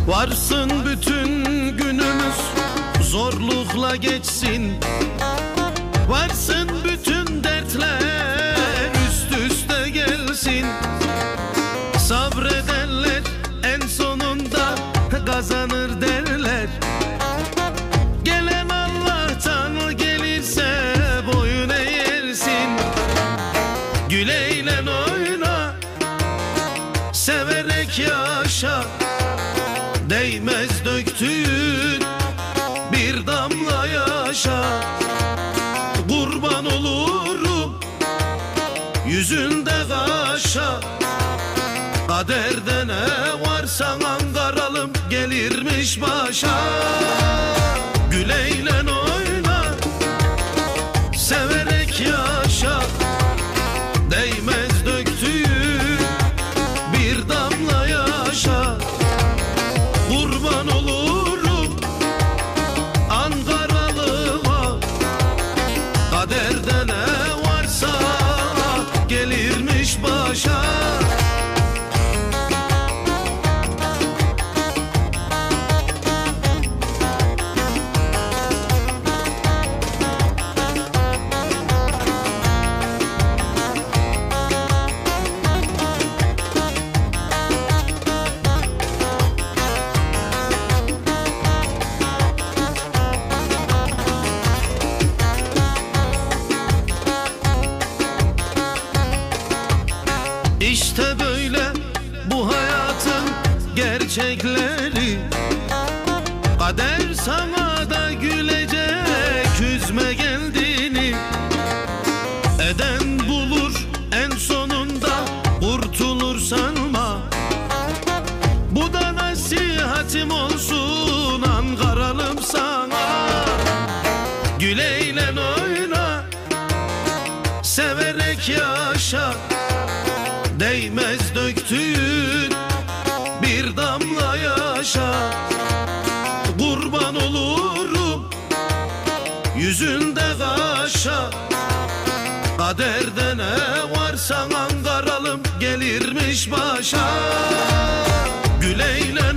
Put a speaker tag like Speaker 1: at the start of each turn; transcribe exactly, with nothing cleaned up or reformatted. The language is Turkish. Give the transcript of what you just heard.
Speaker 1: Varsın bütün günümüz zorlukla geçsin, varsın bütün dertler üst üste gelsin. Sabredenler en sonunda kazanır derler. Gelen Allah'tan gelirse boyun eğersin. Gül eğlen oyna, severek yaşa. Değmez döktüğün bir damla yaşa. Kurban olurum yüzünde kaşa. Kaderde ne varsa Ankaralım gelirmiş başa. Gül eğlen oyna, severek yaşa. Değmez döktüğün bir damla yaşa. Kurban olurum Ankaralıma. Kaderde ne varsa gelirmiş başa. İşte böyle bu hayatın gerçekleri. Kader sana da gülecek üzme geldiğini. Eden bulur en sonunda kurtulur sanma. Bu da nasihatim olsun Ankaralım sana. Gül eğlen oyna, severek yaşa. Değmez döktüğün bir damla yaşa. Kurban olurum yüzünde kaşa. Kaderde ne varsa Ankaralım gelirmiş başa. Gül eğlen